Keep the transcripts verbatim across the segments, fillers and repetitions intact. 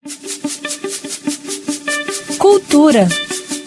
Cultura.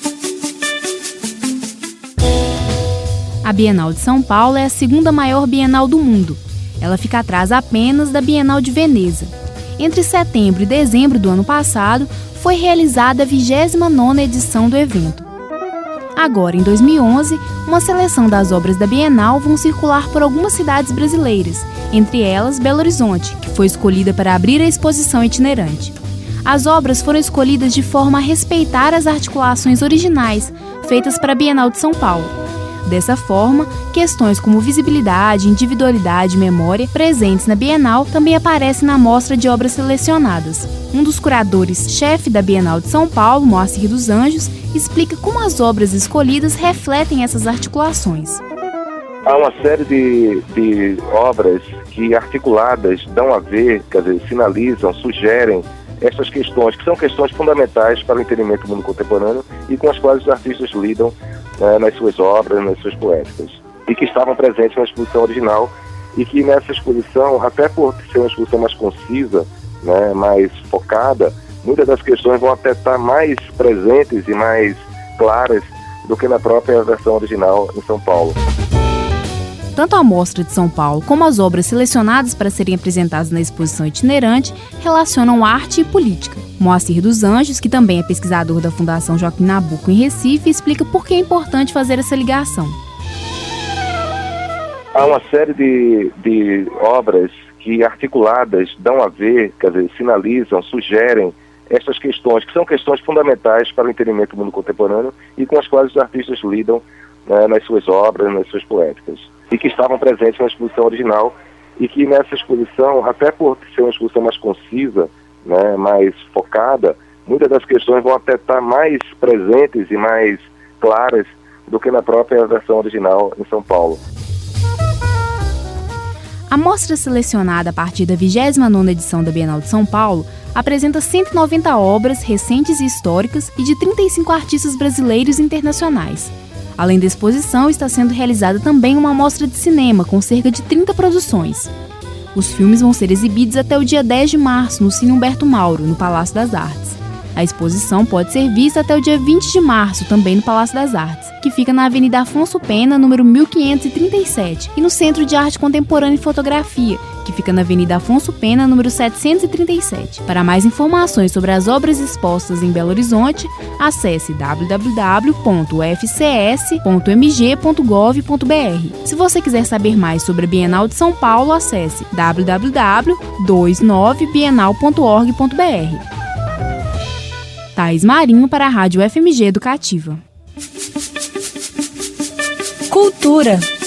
A Bienal de São Paulo é a segunda maior bienal do mundo. Ela fica atrás apenas da Bienal de Veneza. Entre setembro e dezembro do ano passado, foi realizada a vigésima nona edição do evento. Agora, em dois mil e onze, uma seleção das obras da Bienal vão circular por algumas cidades brasileiras, entre elas Belo Horizonte, que foi escolhida para abrir a exposição itinerante. As obras foram escolhidas de forma a respeitar as articulações originais, feitas para a Bienal de São Paulo. Dessa forma, questões como visibilidade, individualidade e memória presentes na Bienal também aparecem na mostra de obras selecionadas. Um dos curadores-chefe da Bienal de São Paulo, Moacir dos Anjos, explica como as obras escolhidas refletem essas articulações. Há uma série de, de obras que, articuladas, dão a ver, quer dizer, sinalizam, sugerem essas questões, que são questões fundamentais para o entendimento do mundo contemporâneo e com as quais os artistas lidam né, nas suas obras, nas suas poéticas, e que estavam presentes na exposição original e que nessa exposição, até por ser uma exposição mais concisa, né, mais focada, muitas das questões vão até estar mais presentes e mais claras do que na própria versão original em São Paulo. Tanto a Mostra de São Paulo como as obras selecionadas para serem apresentadas na exposição itinerante relacionam arte e política. Moacir dos Anjos, que também é pesquisador da Fundação Joaquim Nabuco em Recife, explica por que é importante fazer essa ligação. Há uma série de, de obras que, articuladas, dão a ver, quer dizer, sinalizam, sugerem essas questões, que são questões fundamentais para o entendimento do mundo contemporâneo e com as quais os artistas lidam né, nas suas obras, nas suas poéticas, e que estavam presentes na exposição original e que nessa exposição, até por ser uma exposição mais concisa, né, mais focada, muitas das questões vão até estar mais presentes e mais claras do que na própria versão original em São Paulo. A mostra selecionada a partir da vigésima nona edição da Bienal de São Paulo apresenta cento e noventa obras recentes e históricas e de trinta e cinco artistas brasileiros e internacionais. Além da exposição, está sendo realizada também uma mostra de cinema com cerca de trinta produções. Os filmes vão ser exibidos até o dia dez de março no Cine Humberto Mauro, no Palácio das Artes. A exposição pode ser vista até o dia vinte de março, também no Palácio das Artes, que fica na Avenida Afonso Pena, número mil quinhentos e trinta e sete, e no Centro de Arte Contemporânea e Fotografia, que fica na Avenida Afonso Pena, número setecentos e trinta e sete. Para mais informações sobre as obras expostas em Belo Horizonte, acesse w w w ponto u f c s ponto m g ponto gov ponto b r. Se você quiser saber mais sobre a Bienal de São Paulo, acesse w w w ponto vinte e nove bienal ponto org ponto b r. Thaís Marinho para a Rádio F M G Educativa. Cultura.